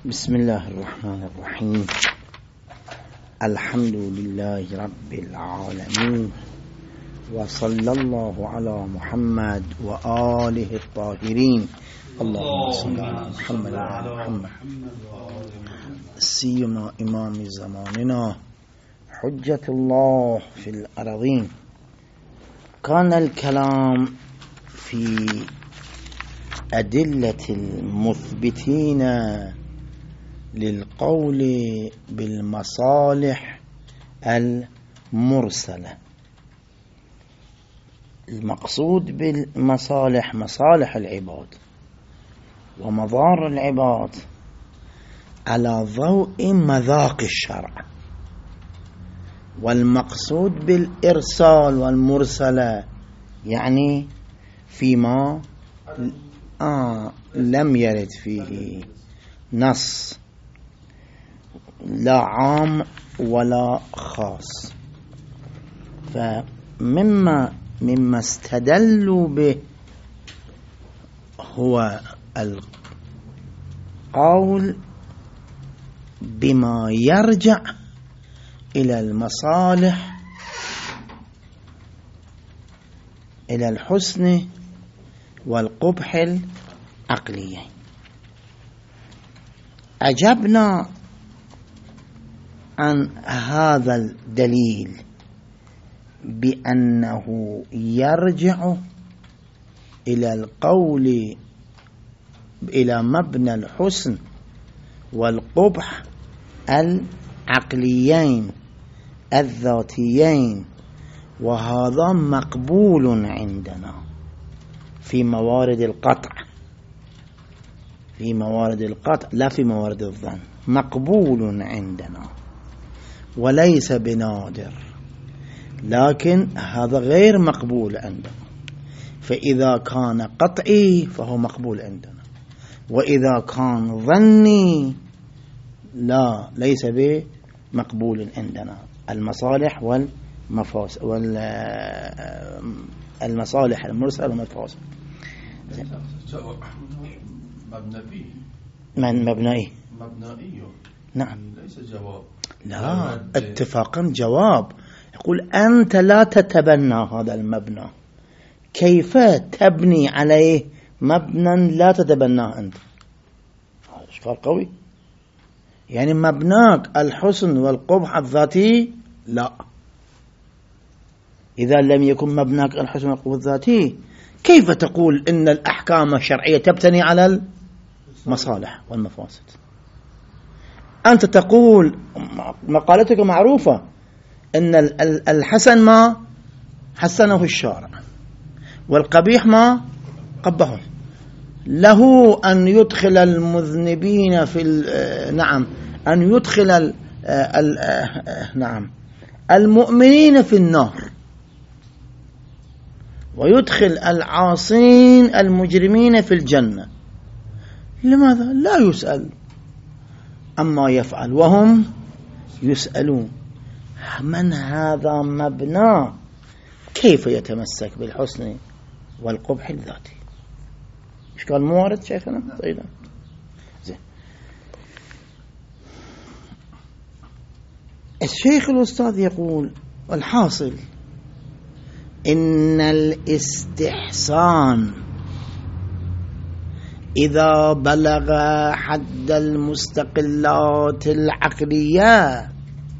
بسم الله الرحمن الرحيم. الحمد لله رب العالمين، وصلى الله على محمد وآله الطاهرين. اللهم صل على محمد وعلى محمد سيما إمام زماننا حجة الله في الأرضين. كان الكلام في أدلة المثبتين للقول بالمصالح المرسلة. المقصود بالمصالح مصالح العباد ومضار العباد على ضوء مذاق الشرع، والمقصود بالإرسال والمرسلة يعني فيما لم يرد فيه نص لا عام ولا خاص. فمما استدلوا به هو القول بما يرجع إلى المصالح، إلى الحسن والقبح العقليين. أجبنا عن هذا الدليل بأنه يرجع إلى القول إلى مبنى الحسن والقبح العقليين الذاتيين، وهذا مقبول عندنا في موارد القطع، في موارد القطع لا في موارد الظن، مقبول عندنا وليس بنادر، لكن هذا غير مقبول عندنا. فإذا كان قطعي فهو مقبول عندنا، وإذا كان ظني لا ليس بمقبول عندنا. المصالح والمفاسد المصالح المرسلة والمفاسد من مبنائي نعم ليس جواب، لا اتفاقا جواب. يقول أنت لا تتبنى هذا المبنى، كيف تبني عليه مبنى لا تتبناه أنت؟ هذا إشكال قوي. يعني مبناك الحسن والقبح الذاتي، لا. إذا لم يكن مبناك الحسن والقبح الذاتي، كيف تقول إن الأحكام الشرعية تبتني على المصالح والمفاسد؟ أنت تقول مقالتك معروفة إن الحسن ما حسنه الشارع والقبيح ما قبحه. له أن يدخل المذنبين في نعم أن يدخل نعم المؤمنين في النار، ويدخل العاصين المجرمين في الجنة. لماذا؟ لا يسأل أما يفعل وهم يسألون. من هذا مبنى؟ كيف يتمسك بالحسن والقبح الذاتي؟ إشكال موارد شيخنا؟ طيب زين. الشيخ الأستاذ يقول والحاصل إن الاستحسان إذا بلغ حد المستقلات العقلية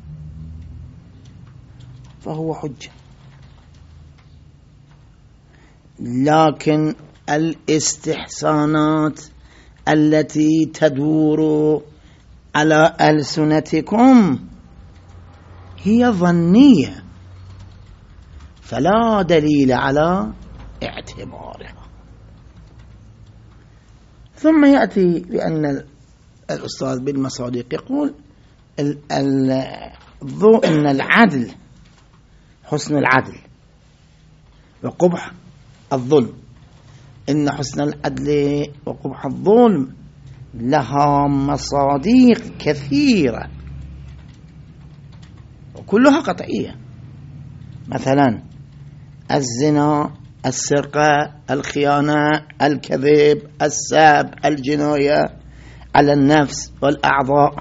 فهو حجة، لكن الاستحسانات التي تدور على ألسنتكم هي ظنية، فلا دليل على اعتبارها. ثم يأتي بأن الأستاذ بالمصادق يقول إن العدل حسن العدل وقبح الظلم، إن حسن العدل وقبح الظلم لها مصادق كثيرة وكلها قطعية. مثلا الزنا، السرقة، الخيانة، الكذب، السب، الجناية، على النفس والأعضاء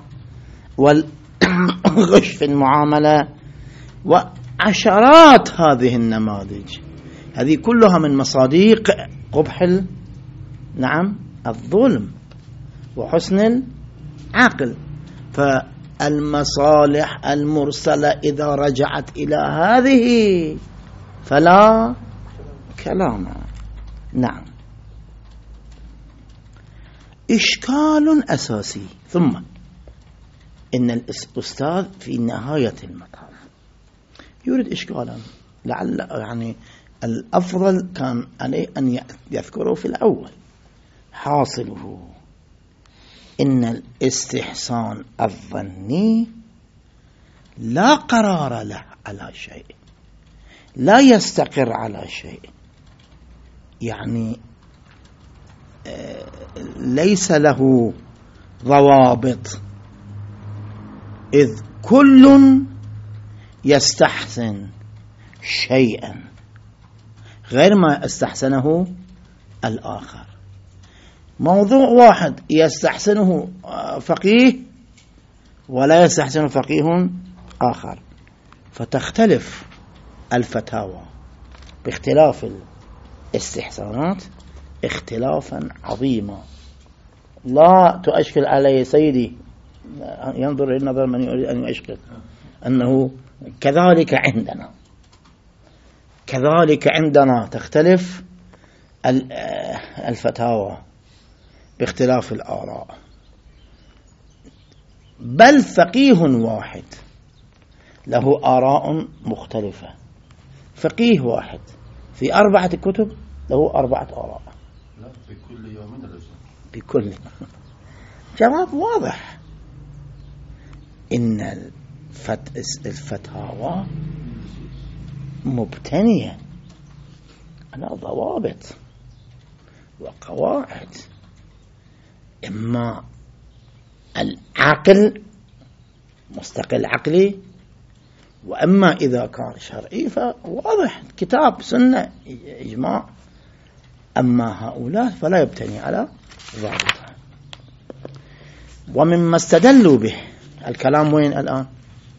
والغش في المعاملة وعشرات هذه النماذج، هذه كلها من مصادق قبح نعم الظلم وحسن العقل. فالمصالح المرسلة إذا رجعت إلى هذه فلا كلام. نعم. إشكال أساسي. ثم إن الأستاذ في نهاية المطاف يريد إشكالا لعل يعني الأفضل كان عليه أن يذكره في الأول. حاصله إن الاستحسان الظني لا قرار له على شيء، لا يستقر على شيء، يعني ليس له ضوابط، إذ كل يستحسن شيئا غير ما استحسنه الآخر. موضوع واحد يستحسنه فقيه ولا يستحسن فقيه آخر، فتختلف الفتاوى باختلاف الاستحسانات اختلافا عظيما لا تؤشكل عليه سيدي، ينظر للنظر من يريد أن يؤشكل، أنه كذلك عندنا تختلف الفتاوى باختلاف الآراء، بل فقيه واحد له آراء مختلفة، فقيه واحد في 4 كتب له 4 آراء. لا بكل يوم بكل جواب واضح. إن الفتاوى مبتنية على ضوابط وقواعد، إما العقل مستقل عقلي، وأما إذا كان شرعي فواضح كتاب سنة إجماع، أما هؤلاء فلا يبتني على ضابطها. ومما استدلوا به الكلام وين الآن؟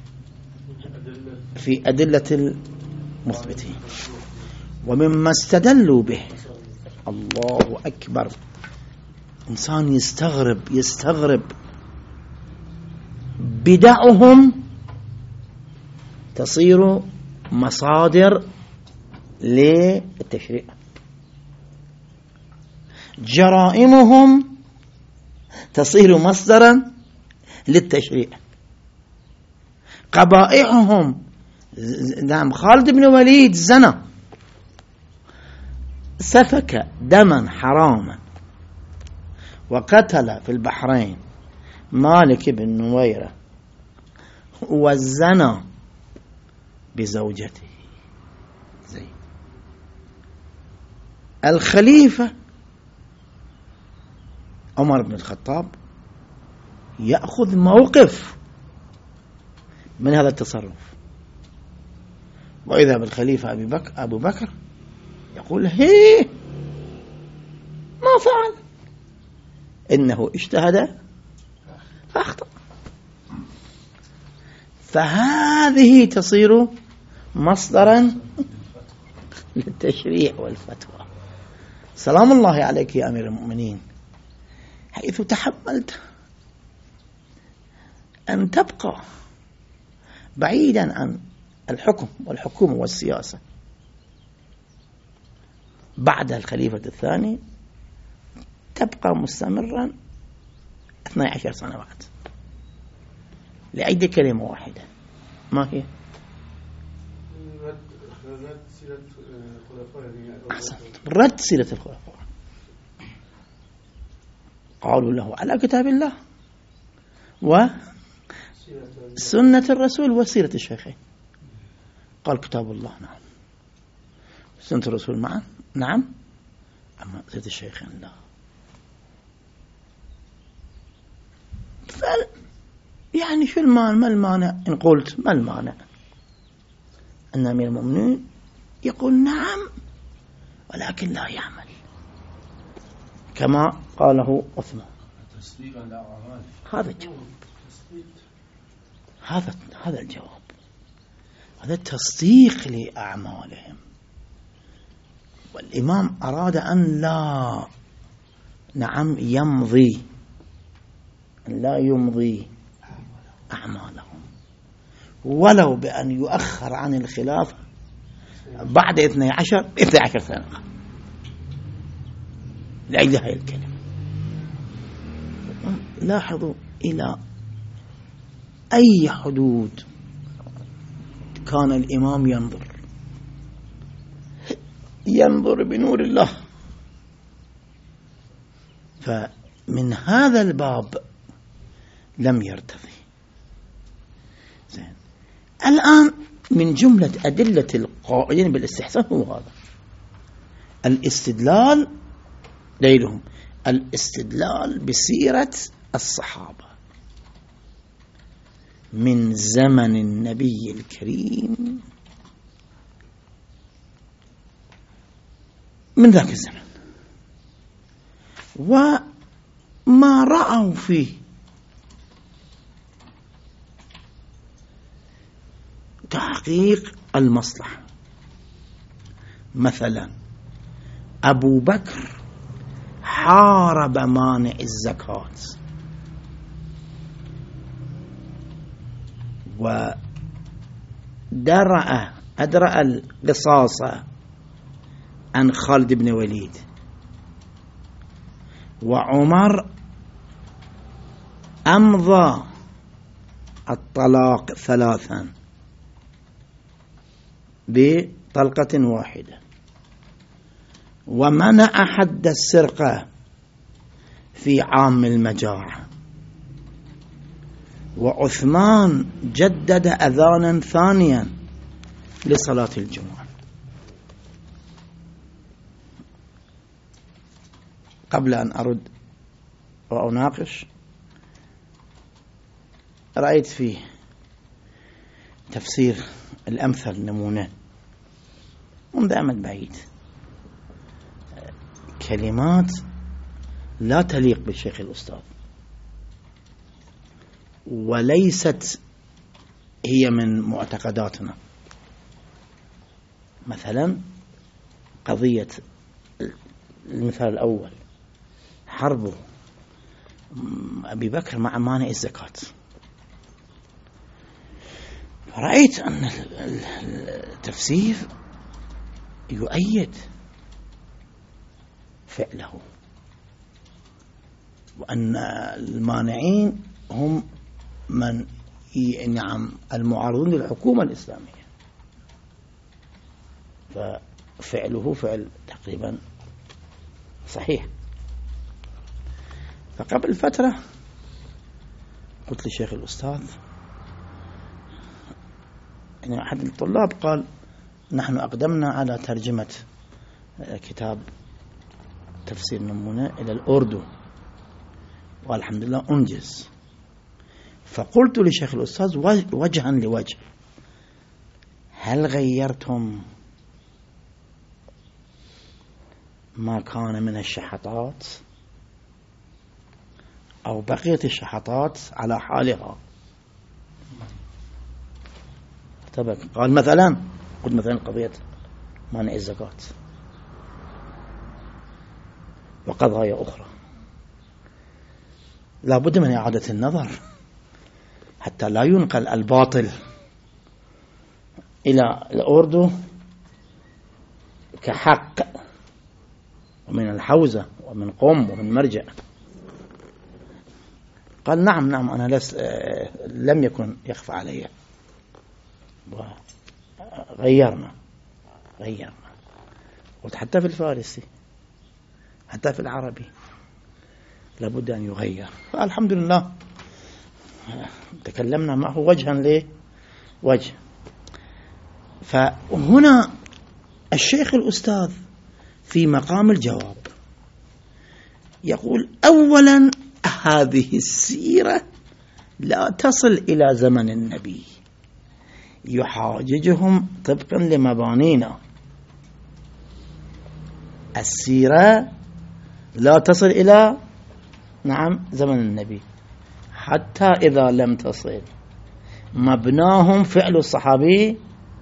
في أدلة المثبتين. ومما استدلوا به، الله أكبر، إنسان يستغرب بدعهم تصير مصادر للتشريع، جرائمهم تصير مصدرا للتشريع، قبائحهم. نعم، خالد بن وليد زنى، سفك دما حراما، وقتل في البحرين مالك بن نويرة، وزنى بزوجته زين. الخليفة عمر بن الخطاب يأخذ موقف من هذا التصرف، وإذا بالخليفة أبو بكر يقول هي ما فعل، إنه اجتهد فأخطأ. فهذه تصير مصدرا للتشريع والفتوى. سلام الله عليك يا أمير المؤمنين، حيث تحملت أن تبقى بعيدا عن الحكم والحكومة والسياسة بعد الخليفة الثاني، تبقى مستمرا 12 سنوات لأجل كلمة واحدة، ما هي؟ رد سيرة الخلفاء. قالوا له على كتاب الله وسنة الرسول وسيرة الشيخين. قال كتاب الله نعم، سنة الرسول معا نعم، أما سيرة الشيخين لا. يعني شو ما المانع إن قلت ما المانع أن أمير المؤمنين يقول نعم ولكن لا يعمل كما قاله عثمان. تصديقا لأعماله. هذا الجواب، هذا الجواب، هذا التصديق لأعمالهم. والإمام أراد أن لا يمضي، أن لا يمضي أعمالهم ولو بأن يؤخر عن الخلافة بعد 12 سنة لأجل هذه الكلمة. لاحظوا إلى أي حدود كان الإمام ينظر بنور الله. فمن هذا الباب لم يرتضي. زين. الآن من جملة أدلة القائلين بالاستحسان هو هذا الاستدلال، ليلهم الاستدلال بسيرة الصحابة من زمن النبي الكريم، من ذاك الزمن، وما رأوا فيه تحقيق المصلحة. مثلا أبو بكر حارب مانع الزكاة أدرأ القصاص عن خالد بن وليد، وعمر أمضى الطلاق 3 بطلقة واحدة، ومنع حد السرقة في عام المجاعة، وعثمان جدد أذانا ثانيا لصلاة الجمعة. قبل أن أرد وأناقش، رأيت فيه تفسير الأمثل نمونة منذ أمد بعيد، كلمات لا تليق بالشيخ الأستاذ، وليست هي من معتقداتنا. مثلا قضية المثال الأول، حرب أبي بكر مع مانع الزكاة، فرأيت أن التفسير يؤيد فعله، وأن المانعين هم من المعارضون للحكومة الإسلامية، ففعله فعل تقريبا صحيح. فقبل فترة قلت للشيخ الأستاذ، يعني أحد الطلاب قال نحن أقدمنا على ترجمة كتاب تفسير نمونة إلى الأردو، والحمد لله أنجز. فقلت لشيخ الأستاذ وجها لوجه، هل غيرتم ما كان من الشحطات أو بقية الشحطات على حالها؟ قال مثلا، قلت مثلا قضية مانع الزكاة وقضايا أخرى لا بد من إعادة النظر حتى لا ينقل الباطل إلى الأردو كحق، ومن الحوزة ومن قم ومن مرجع. قال نعم أنا لم يكن يخفى علي، غيرنا قلت حتى في الفارسي حتى في العربي لابد أن يغير. فالحمد لله تكلمنا معه وجها لوجه. فهنا الشيخ الأستاذ في مقام الجواب يقول أولا هذه السيرة لا تصل إلى زمن النبي، يحاججهم طبقا لمبانينا. السيرة لا تصل إلى نعم زمن النبي، حتى إذا لم تصل مبناهم فعل الصحابي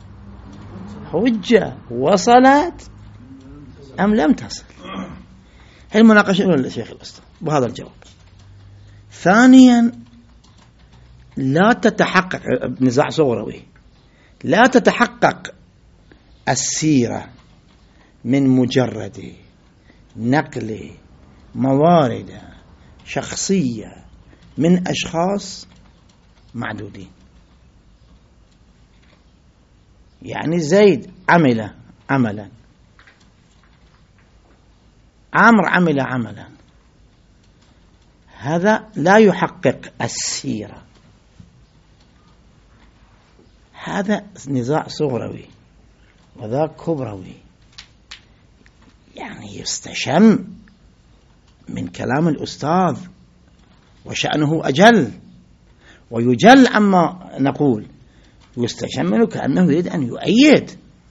حجة، وصلت أم لم تصل. المناقشة الأولى للشيخ الأسطى بهذا الجواب. ثانيا، لا تتحقق نزاع صغروي، لا تتحقق السيرة من مجرد نقل موارد شخصية من أشخاص معدودين. يعني زيد عمل عملا، عمرو عمل عملا، هذا لا يحقق السيرة، هذا نزاع صغروي وذا كبروي. يعني يستشم من كلام الأستاذ وشأنه أجل ويجل عما نقول، يستشم منه كأنه يريد أن يؤيد.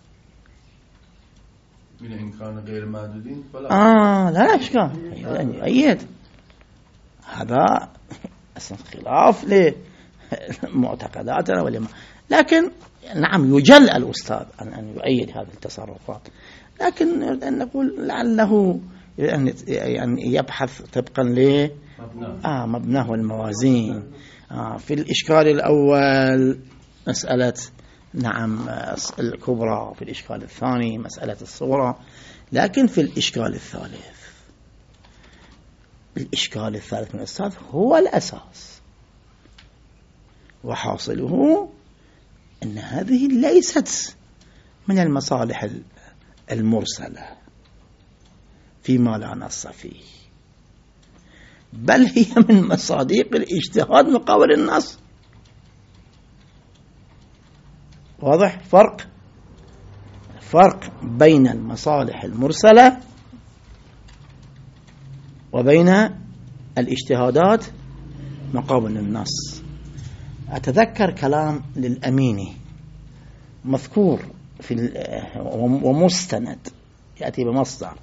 من إن كان غير معدودين فلا لا إشكال، يريد أن يؤيد. هذا خلاف لمعتقداتنا ولا، لكن نعم يجل الأستاذ أن يؤيد هذه التصرفات، لكن أن نقول لعله يعني يبحث طبقا مبناه والموازين. في الإشكال الأول مسألة نعم الكبرى، في الإشكال الثاني مسألة الصغرى، لكن في الإشكال الثالث من الأستاذ هو الأساس، وحاصله أن هذه ليست من المصالح المرسلة فيما لا نص فيه، بل هي من مصادق الاجتهاد مقابل النص. واضح فرق بين المصالح المرسلة وبين الاجتهادات مقابل النص. أتذكر كلام للأميني مذكور في ومستند يأتي بمصدر،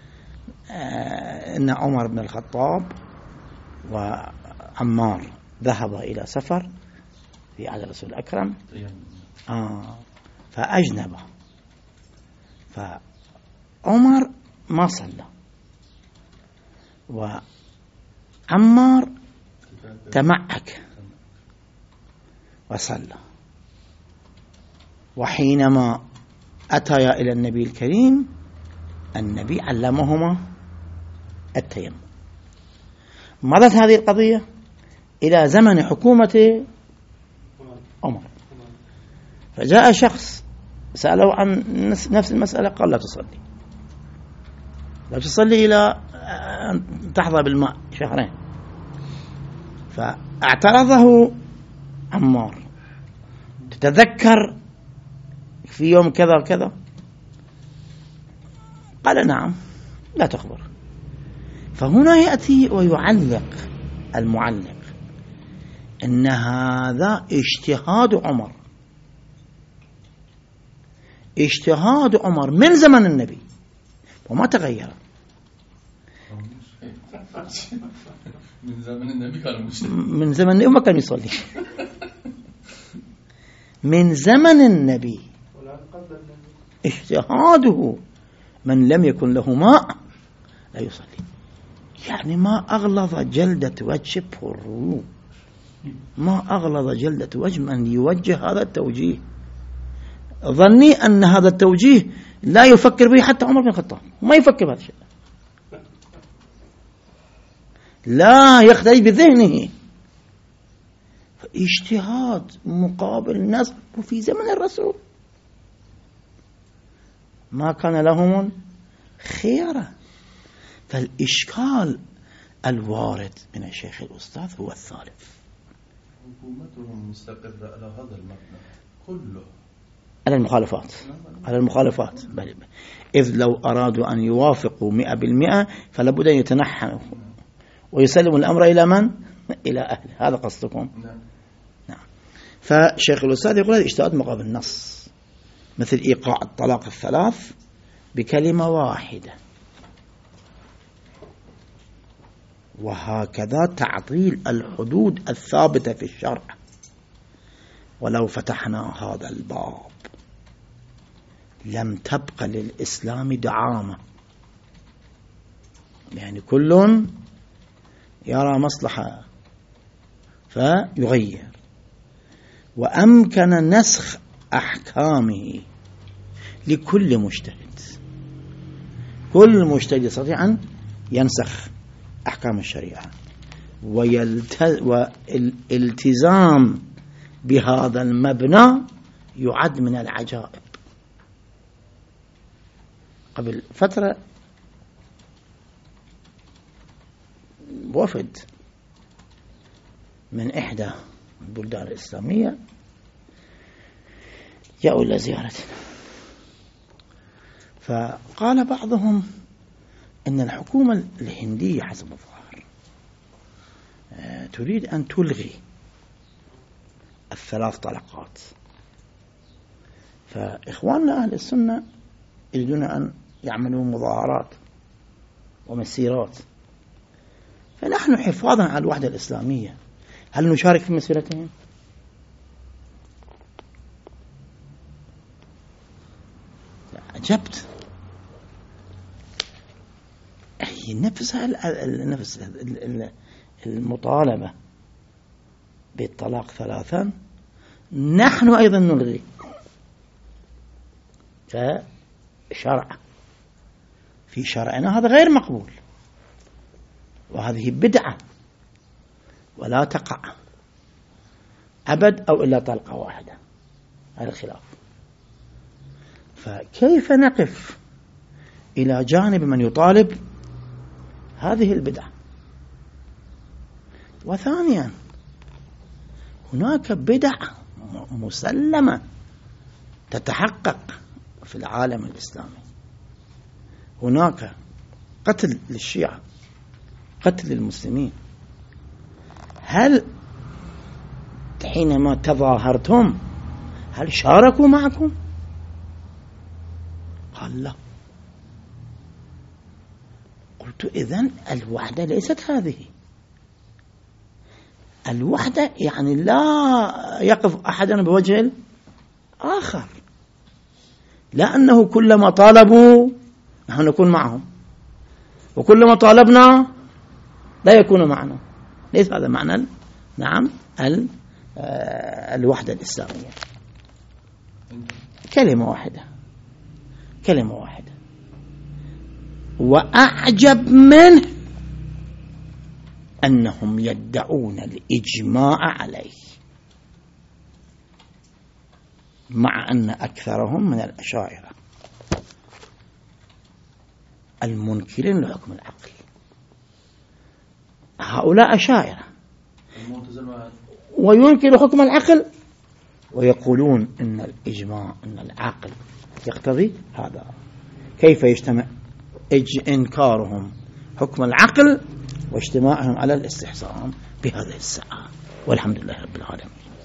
إن عمر بن الخطاب وعمار ذهب إلى سفر في عهد الرسول الأكرم فأجنب، فعمر ما صلى وعمار تمعك وصلى، وحينما أتيا إلى النبي الكريم النبي علمهما التيمم. مضت هذه القضية إلى زمن حكومة عمر، فجاء شخص سأله عن نفس المسألة، قال لا تصلي إلى أن تحظى بالماء شهرين. فاعترضه عمار، تتذكر في يوم كذا وكذا؟ قال نعم، لا تخبر. فهنا يأتي ويعلق المعلق إن هذا اجتهاد عمر من زمن النبي وما تغير. من زمن النبي كان مسلم، من زمن النبي ما كان يصلي. من زمن النبي اجتهاده، من لم يكن له ماء لا يصلي. يعني ما أغلظ جلدة وجه الروم، ما أغلظ جلدة وجه من يوجه هذا التوجيه. ظني أن هذا التوجيه لا يفكر به حتى عمر بن الخطاب، ما يفكر بهذا الشيء، لا يختلي بذهنه. فاجتهاد مقابل الناس وفي زمن الرسول ما كان لهم خيرة. فالإشكال الوارد من الشيخ الأستاذ هو الثالث. حكومتهم مستقرة على هذا المبنى كله، على المخالفات بل. إذ لو أرادوا أن يوافقوا 100% فلابد أن يتنحنوا ويسلموا الأمر إلى من؟ إلى أهله. هذا قصدكم؟ نعم. فالشيخ الأستاذ يقول هذا اجتهاد مقابل النص، مثل إيقاع الطلاق الثلاث بكلمة واحدة، وهكذا تعطيل الحدود الثابتة في الشرع. ولو فتحنا هذا الباب لم تبق للإسلام دعامة، يعني كل يرى مصلحة فيغير، وأمكن نسخ أحكامه لكل مجتهد. كل مجتهد يستطيع أن ينسخ أحكام الشريعة، والالتزام بهذا المبنى يعد من العجائب. قبل فترة وفد من إحدى البلدان الإسلامية جاءوا إلى زيارتنا، فقال بعضهم إن الحكومة الهندية حسب الظاهر تريد أن تلغي الثلاث طلقات، فإخواننا أهل السنة يريدون أن يعملوا مظاهرات ومسيرات، فنحن حفاظا على الوحدة الإسلامية هل نشارك في مسيرتهم؟ عجبت. هي نفس المطالبة بالطلاق ثلاثا نحن أيضا نلغي كشرع في شرعنا، هذا غير مقبول، وهذه بدعة ولا تقع أبد أو إلا طلقة واحدة، هذا الخلاف. فكيف نقف إلى جانب من يطالب هذه البدعة؟ وثانيا هناك بدع مسلمة تتحقق في العالم الإسلامي، هناك قتل للشيعة، قتل للمسلمين. هل حينما تظاهرتم هل شاركوا معكم؟ قال لا. قلت إذن الوحدة ليست هذه. الوحدة يعني لا يقف أحدنا بوجه الآخر، لا أنه كلما طالبوا نحن نكون معهم وكلما طالبنا لا يكون معنا، ليس هذا معنى نعم الوحدة الإسلامية. كلمة واحدة، كلمة واحدة. وأعجب منه أنهم يدعون الإجماع عليه، مع أن أكثرهم من الأشاعرة المنكرين لحكم العقل. هؤلاء أشاعرة وينكر حكم العقل ويقولون إن الإجماع إن العقل يقتضي هذا. كيف يجتمع إنكارهم حكم العقل واجتماعهم على الاستحسان بهذه الساعة؟ والحمد لله رب العالمين.